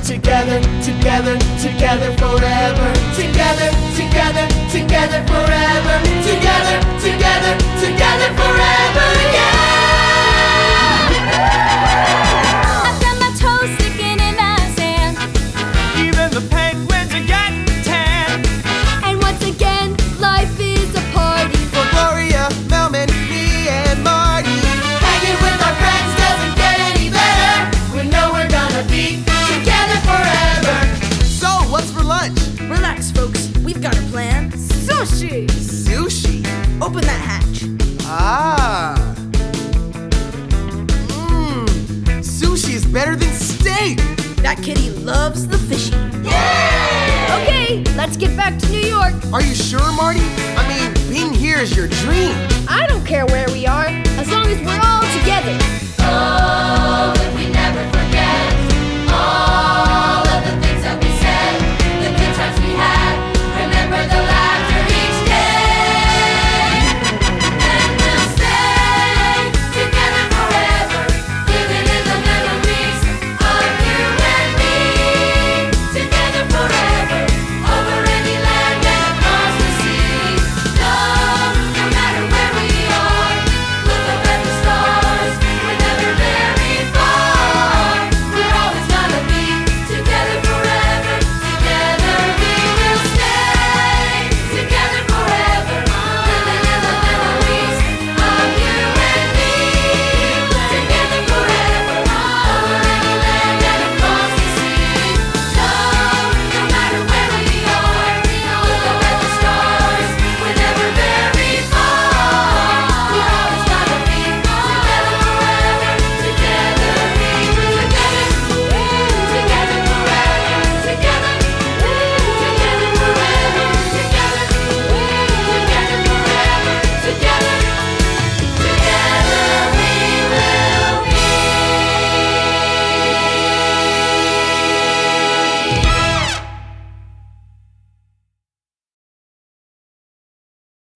Together, together, together forever. Together, together, together forever. Together, together, together forever, yeah! I've got my toes sticking in the sand. Even the penguins are getting tan. And once again, life is a party. For Gloria, Melman, me, and Marty. Hanging with our friends doesn't get any better. We know we're gonna be together forever. So, what's for lunch? Relax, folks. We've got a plan. Sushi! Sushi. Open that hatch. Ah. Sushi is better than steak. That kitty loves the fishy. Okay, let's get back to New York. Are you sure, Marty? I mean, being here is your dream. I don't care where we are, as long as we're all together.